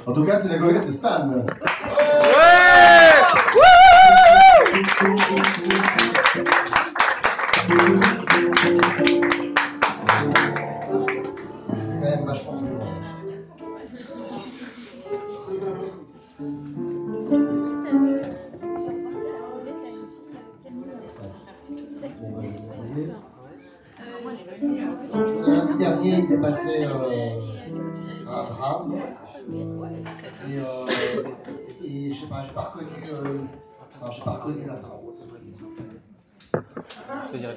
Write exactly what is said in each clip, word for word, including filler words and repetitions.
En tout cas, c'est la goélette de Stan. Ouais. Quand même vachement plus loin. Lundi dernier, il s'est passé euh, un drame. Et, euh, et, et je sais pas, j'ai pas reconnu, euh, enfin, j'ai pas reconnu la femme. Je veux dire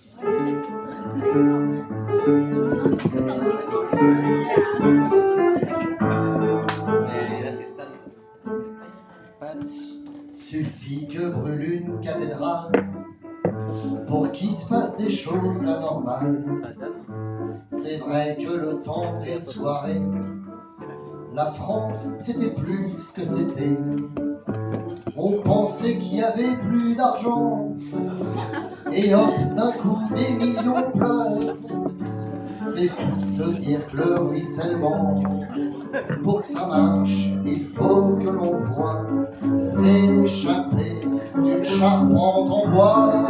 Suffit que brûle une cathédrale pour qu'il se passe des choses anormales. C'est vrai que le temps d'une soirée, la France, c'était plus ce que c'était. On pensait qu'il y avait plus d'argent, et hop, d'un coup, des millions pleurent. C'est fou de se dire que le ruissellement, pour que ça marche, il faut que l'on voit s'échapper d'une charpente en bois.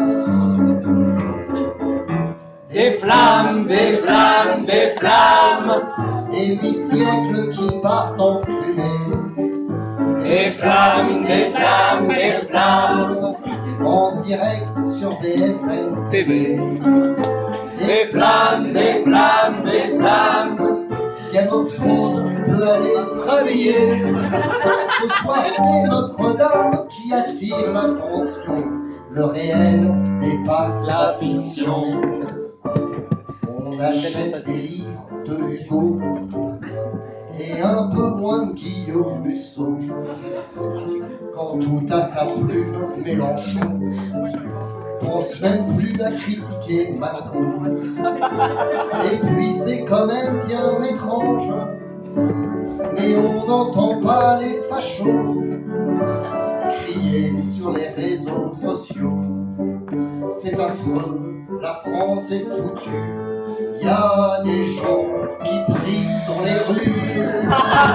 Des flammes, des flammes, des flammes, et huit siècles qui partent en fumée. Des flammes, des flammes, des flammes, en direct sur B F M T V. Des flammes, des flammes, des flammes, Game of Thrones peut aller se réveiller. Ce soir c'est Notre-Dame qui attire l'attention. Le réel dépasse la fiction. On achète des livres de Hugo et un peu moins de Guillaume Musso. Quand tout a sa plume, Mélenchon pense même plus à critiquer Macron. Et puis c'est quand même bien étrange, mais on n'entend pas les fachos crier sur les réseaux sociaux. C'est affreux, la France est foutue. Y a des gens qui prient dans les rues.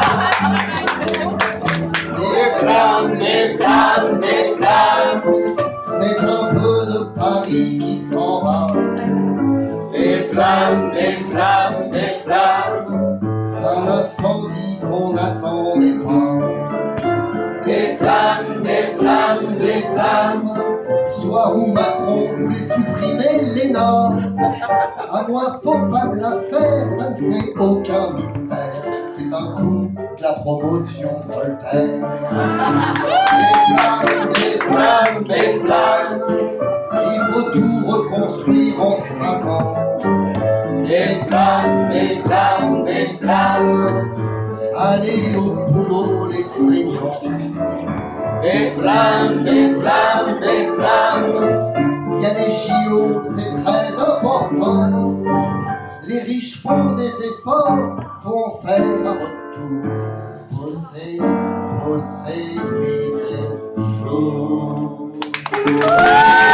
Des flammes, des flammes, des flammes, c'est un peu de Paris qui s'en va. Des flammes, des flammes, des flammes, un incendie qu'on n'attendait pas. Des flammes, des flammes, des flammes, soir où Macron voulait supprimer l'E N A. À moi, faut pas me la faire, ça ne fait aucun mystère. C'est un coup de la promotion Voltaire. Des flammes, des flammes, des flammes, il faut tout reconstruire en cinq ans. Des flammes, des flammes, des flammes, allez au boulot les feignants. Des flammes, des flammes, des flammes, y a les J O, c'est très important. Les riches font des efforts, faut en faire un retour. Bosser, bosser, nuit et jour.